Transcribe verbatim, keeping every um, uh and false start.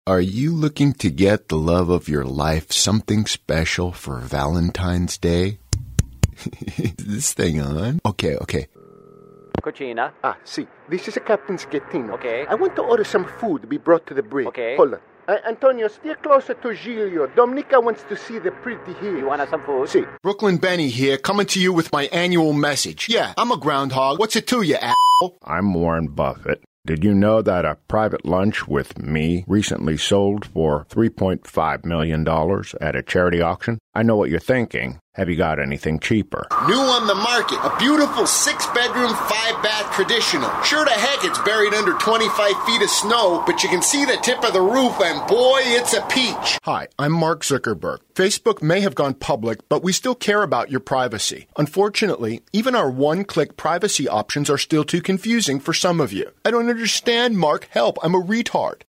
Are you looking to get the love of your life something special for Valentine's Day? Is this thing on? Okay, okay. Cucina. Ah, sì. This is a Captain Schettino. Okay. I want to order some food to be brought to the bridge. Okay. Hold on. Uh, Antonio, steer closer to Giglio. Dominica wants to see the pretty hills. You want some food? Si. Brooklyn Benny here, coming to you with my annual message. Yeah, I'm a groundhog. What's it to you, a**hole? I'm Warren Buffett. Did you know that a private lunch with me recently sold for three point five million dollars at a charity auction? I know what you're thinking. Have you got anything cheaper? New on the market, a beautiful six-bedroom, five-bath traditional. Sure to heck it's buried under twenty-five feet of snow, but you can see the tip of the roof, and boy, it's a peach. Hi, I'm Mark Zuckerberg. Facebook may have gone public, but we still care about your privacy. Unfortunately, even our one-click privacy options are still too confusing for some of you. I don't understand, Mark. Help, I'm a retard.